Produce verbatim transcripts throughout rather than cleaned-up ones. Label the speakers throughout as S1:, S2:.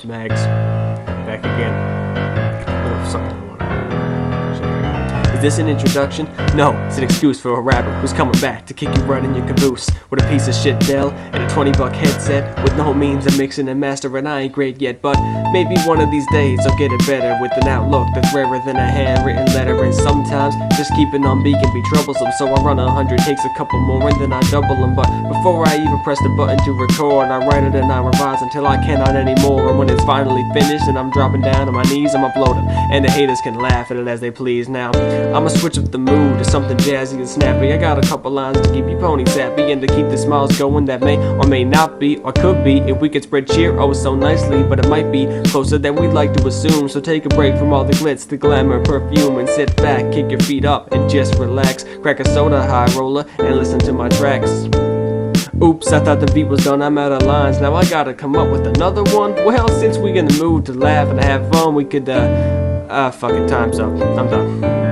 S1: It's Mags. Back again. A little something I want to. Is this an introduction? No, it's an excuse for a rapper who's coming back to kick you right in your caboose with a piece of shit Dell and a twenty buck headset with no means of mixing and mastering. I ain't great yet, but maybe one of these days I'll get it better with an outlook that's rarer than a handwritten letter. And sometimes just keeping on beat can be troublesome, so I run a hundred takes, a couple more, and then I double them. But before I even press the button to record, I write it and I revise until I cannot anymore. And when it's finally finished and I'm dropping down on my knees, I'm uploading, and the haters can laugh at it as they please. Now I'ma switch up the mood to something jazzy and snappy. I got a couple lines to keep you pony happy and to keep the smiles going that may or may not be, or could be, if we could spread cheer oh so nicely. But it might be closer than we'd like to assume. So take a break from all the glitz, the glamour, perfume, and sit back, kick your feet up, and just relax. Crack a soda, high roller, and listen to my tracks. Oops, I thought the beat was done, I'm out of lines. Now I gotta come up with another one. Well, since we in the mood to laugh and have fun, we could, uh, ah, fucking time's up. I'm done.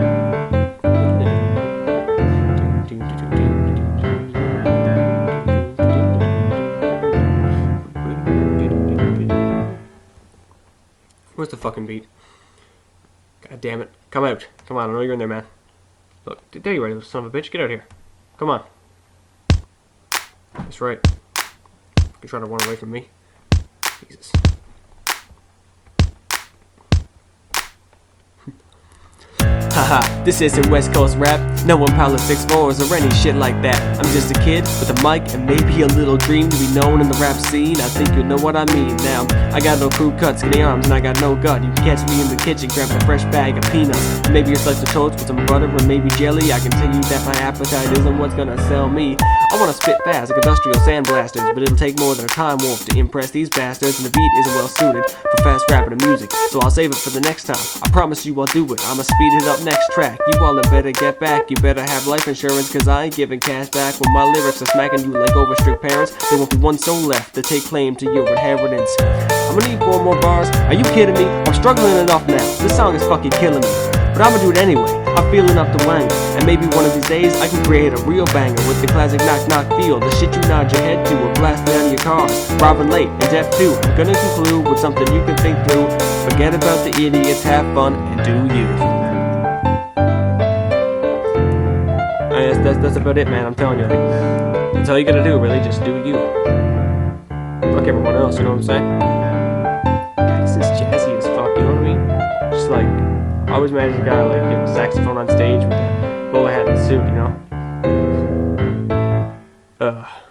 S1: Where's the fucking beat? God damn it. Come out. Come on, I know you're in there, man. Look, there you are, you son of a bitch. Get out here. Come on. That's right. You're trying to run away from me. Jesus. Haha, this isn't West Coast rap. No Impala six fours or any shit like that. I'm just a kid with a mic and maybe a little dream to be known in the rap scene. I think you know what I mean. Now, I got no crew cuts, skinny arms, and I got no gut. You can catch me in the kitchen grabbing a fresh bag of peanuts. Maybe a slice of toast with some butter and maybe jelly. I can tell you that my appetite isn't what's gonna sell me. I wanna spit fast like industrial sandblasters, but it'll take more than a time warp to impress these bastards, and the beat isn't well suited for fast rapping and music, so I'll save it for the next time. I promise you I'll do it. I'ma speed it up next track. You all better get back. You better have life insurance, cause I ain't giving cash back. When my lyrics are smacking you like over strict parents, there won't be one soul left to take claim to your inheritance. I'm gonna need four more bars. Are you kidding me? I'm struggling enough now. This song is fucking killing me, but I'ma do it anyway. I'm feeling up to wang, and maybe one of these days I can create a real banger with the classic knock knock feel, the shit you nod your head to or blast down your cars. Robbing late and deaf too. I'm gonna conclude with something you can think through. Forget about the idiots, have fun, and do you. Uh, that's, that's, that's about it, man. I'm telling you, like, that's all you gotta do, really. Just do you. Fuck everyone else, you know what I'm saying? God, this is jazzy as fuck, you know what I mean? Just like, I always imagine a guy like, you know, saxophone on stage with a bowler hat and suit, you know? Ugh.